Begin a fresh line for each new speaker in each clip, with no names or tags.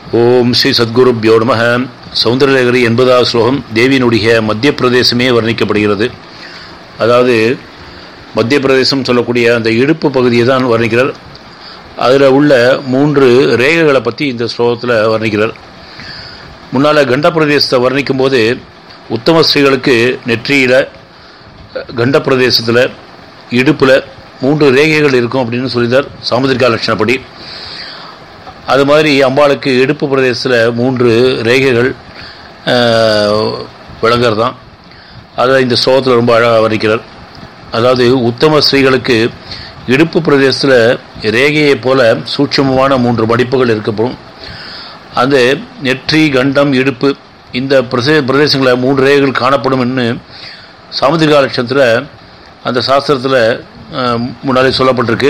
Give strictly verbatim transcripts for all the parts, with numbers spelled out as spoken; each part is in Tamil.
ஓம் ஸ்ரீ சத்குருப்யோ நமः. சௌந்தரலகரி எண்பதாவது ஸ்லோகம் தேவியினுடைய மத்திய பிரதேசமே வர்ணிக்கப்படுகிறது. அதாவது மத்திய பிரதேசம் சொல்லக்கூடிய அந்த இடுப்பு பகுதியை தான் வர்ணிக்கிறார். அதில் உள்ள மூன்று ரேகைகளை பற்றி இந்த ஸ்லோகத்தில் வர்ணிக்கிறார். முன்னால் கண்ட பிரதேசத்தை வர்ணிக்கும் போது உத்தம ஸ்ரீகளுக்கு நெற்றியில், கண்ட பிரதேசத்தில், இடுப்பில் மூன்று ரேகைகள் இருக்கும் அப்படின்னு சொல்லித்தார் சாமுதிரிகா லட்சணப்படி. அது மாதிரி அம்பாளுக்கு இடுப்பு பிரதேசத்தில் மூன்று ரேகைகள் விளங்குறது தான். அதை இந்த ஸ்லோகத்தில் ரொம்ப அழகாக வர்ணிக்கிறார். அதாவது உத்தம ஸ்ரீகளுக்கு இடுப்பு பிரதேசத்தில் ரேகையை போல சூட்சமமான மூன்று மடிப்புகள் இருக்கப்படும். அந்த நெற்றி, கண்டம், இடுப்பு இந்த பிரதே பிரதேசங்களில் மூன்று ரேகைகள் காணப்படும் என்று சாமுதிரிகா லட்சணத்தில் அந்த சாஸ்திரத்தில் முன்னாலே சொல்லப்பட்டிருக்கு.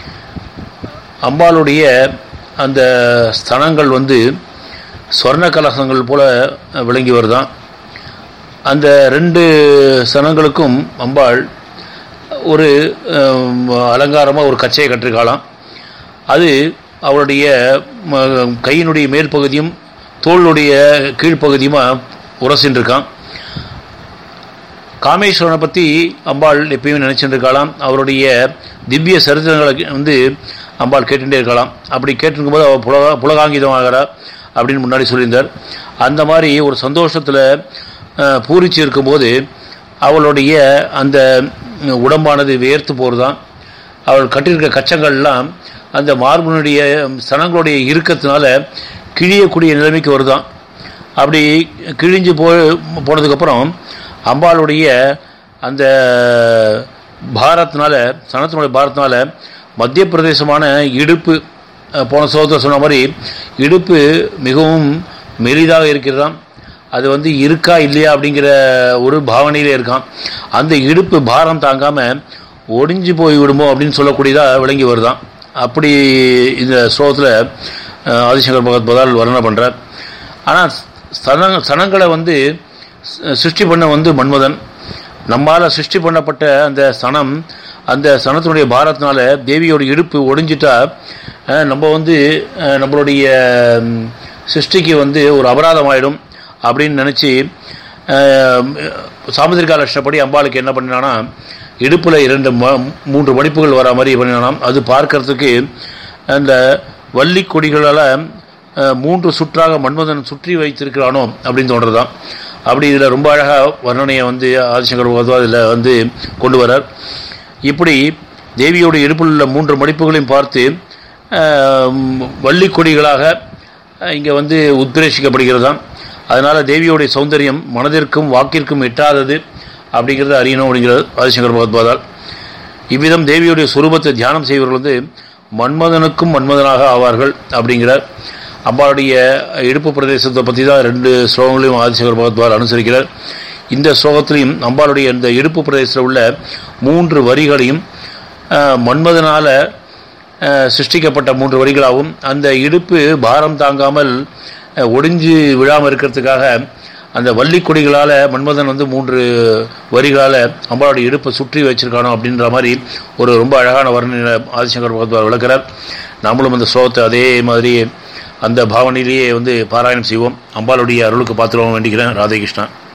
அம்பாளுடைய அந்த ஸ்தனங்கள் வந்து ஸ்வர்ண கலசங்கள் போல விளங்கி வருதான். அந்த ரெண்டு ஸ்தனங்களுக்கும் அம்பாள் ஒரு அலங்காரமாக ஒரு கச்சையை கட்டிருக்காளாம். அது அவளுடைய கையினுடைய மேல் பகுதியும் தோளுடைய கீழ்ப்பகுதியுமா உரசின்றிருக்கான். காமேஸ்வரனை பற்றி அம்பாள் எப்பயுமே நினைச்சுட்டு இருக்கலாம். அவருடைய திவ்ய சரித்திரங்களை வந்து அம்பாள் கேட்டுட்டே இருக்கலாம். அப்படி கேட்டுருக்கும் போது அவள் புலகா புலகாங்கிதமாகிறா அப்படின்னு முன்னாடி சொல்லியிருந்தார். அந்த மாதிரி ஒரு சந்தோஷத்தில் பூரிச்சு இருக்கும்போது அவளுடைய அந்த உடம்பானது வேர்த்து போகிறதான். அவள் கட்டியிருக்க கச்சங்கள்லாம் அந்த மார்பனுடைய சனங்களுடைய இறுக்கத்தினால கிழியக்கூடிய நிலைமைக்கு வருதான். அப்படி கிழிஞ்சு போ போனதுக்கப்புறம் அம்பாளுடைய அந்த பாரத்தினால, சனத்தினுடைய பாரத்தினால மத்திய பிரதேசமான இடுப்பு, போன சோதத்தில் சொன்ன மாதிரி இடுப்பு மிகவும் மெலிதாக இருக்கிறதாம். அது வந்து இருக்கா இல்லையா அப்படிங்கிற ஒரு பாவனையிலே இருக்கான். அந்த இடுப்பு பாரம் தாங்காமல் ஒடிஞ்சு போய் விடுமோ அப்படின்னு சொல்லக்கூடியதாக விளங்கி வருதான். அப்படி இந்த ஸ்லோகத்தில் ஆதிசங்கர் பகவத்பாதால் வர்ணனை பண்ணுறார். ஆனால் சன சனங்களை வந்து சிருஷ்டி பண்ண வந்து மன்மதன். நம்மால் சிருஷ்டி பண்ணப்பட்ட அந்த சனம், அந்த சனத்தினுடைய பாரத்தினால தேவியோட இடுப்பு ஒடிஞ்சிட்டா நம்ம வந்து நம்மளுடைய சிருஷ்டிக்கு வந்து ஒரு அபராதம் ஆகிடும் அப்படின்னு நினச்சி சாமுதிரிகா லட்சணப்படி அம்பாளுக்கு என்ன பண்ணினானா, இடுப்பில் இரண்டு ம மூன்று மடிப்புகள் வர மாதிரி பண்ணினானாம். அது பார்க்கறதுக்கு அந்த வள்ளி கொடிகளால் மூன்று சுற்றாக மன்மதன் சுற்றி வைத்திருக்கிறானோ அப்படின்னு தோன்றதான். அப்படி இதில் ரொம்ப அழகாக வர்ணனையை வந்து ஆதிசங்கர் பகவத்பாதா இதில் வந்து கொண்டு வரார். இப்படி தேவியோடைய இடுப்பில் உள்ள மூன்று மடிப்புகளையும் பார்த்து வள்ளி கொடிகளாக இங்கே வந்து உத்பிரேஷிக்கப்படுகிறதாம். அதனால் தேவியோடைய சௌந்தரியம் மனதிற்கும் வாக்கிற்கும் எட்டாதது அப்படிங்கிறத அறியணும் அப்படிங்கிறது ஆதிசங்கர் பகவத்பாதால். இவ்விதம் தேவியோடைய சுரூபத்தை தியானம் செய்வர்கள் வந்து மன்மதனுக்கும் மன்மதனாக ஆவார்கள் அப்படிங்கிறார். அம்பாளுடைய இடுப்பு பிரதேசத்தை பற்றி தான் ரெண்டு ஸ்லோகங்களையும் ஆதிசங்கர் பகவத்பாதால் அனுசரிக்கிறார். இந்த ஸ்லோகத்திலையும் அம்பாளுடைய இந்த இடுப்பு பிரதேசத்தில் உள்ள மூன்று வரிகளையும் மன்மதனால் சிருஷ்டிக்கப்பட்ட மூன்று வரிகளாகவும், அந்த இடுப்பு பாரம் தாங்காமல் ஒடிஞ்சு விழாமல் இருக்கிறதுக்காக அந்த வள்ளி கொடிகளால் மன்மதன் வந்து மூன்று வரிகளால் அம்பாளுடைய இடுப்பை சுற்றி வச்சிருக்கானோ அப்படின்ற மாதிரி ஒரு ரொம்ப அழகான வர்ணனை ஆதிசங்கர் பகவத்பாதால் விளக்கிறார். நம்மளும் அந்த ஸ்லோகத்தை அதே மாதிரி அந்த பாவனையிலேயே வந்து பாராயணம் செய்வோம். அம்பாளுடைய அருளுக்கு பாத்திரம் வேண்டிக்கிறேன். ராதே கிருஷ்ணா.